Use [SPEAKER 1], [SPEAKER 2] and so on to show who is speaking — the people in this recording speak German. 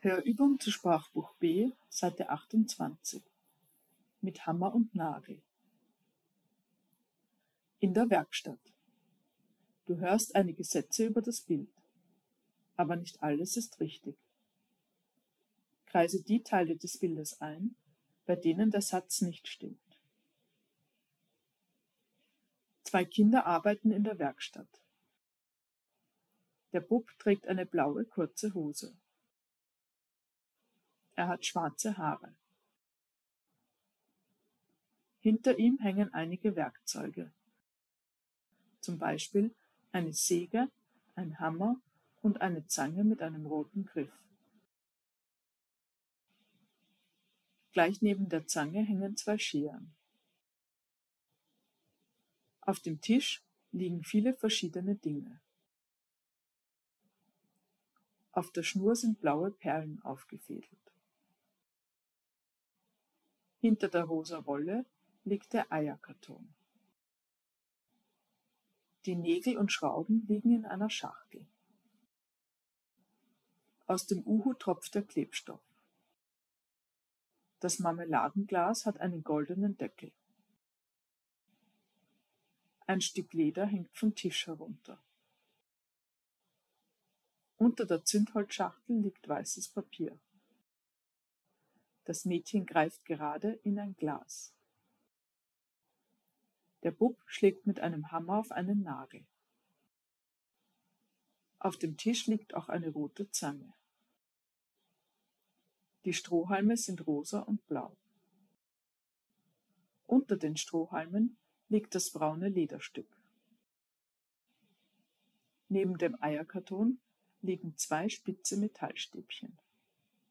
[SPEAKER 1] Hörübung zu Sprachbuch B, Seite 28. Mit Hammer und Nagel. In der Werkstatt. Du hörst einige Sätze über das Bild, aber nicht alles ist richtig. Kreise die Teile des Bildes ein, bei denen der Satz nicht stimmt. Zwei Kinder arbeiten in der Werkstatt. Der Bub trägt eine blaue kurze Hose. Er hat schwarze Haare. Hinter ihm hängen einige Werkzeuge, zum Beispiel eine Säge, ein Hammer und eine Zange mit einem roten Griff. Gleich neben der Zange hängen zwei Scheren. Auf dem Tisch liegen viele verschiedene Dinge. Auf der Schnur sind blaue Perlen aufgefädelt. Hinter der rosa Rolle liegt der Eierkarton. Die Nägel und Schrauben liegen in einer Schachtel. Aus dem Uhu tropft der Klebstoff. Das Marmeladenglas hat einen goldenen Deckel. Ein Stück Leder hängt vom Tisch herunter. Unter der Zündholzschachtel liegt weißes Papier. Das Mädchen greift gerade in ein Glas. Der Bub schlägt mit einem Hammer auf einen Nagel. Auf dem Tisch liegt auch eine rote Zange. Die Strohhalme sind rosa und blau. Unter den Strohhalmen liegt das braune Lederstück. Neben dem Eierkarton liegen zwei spitze Metallstäbchen.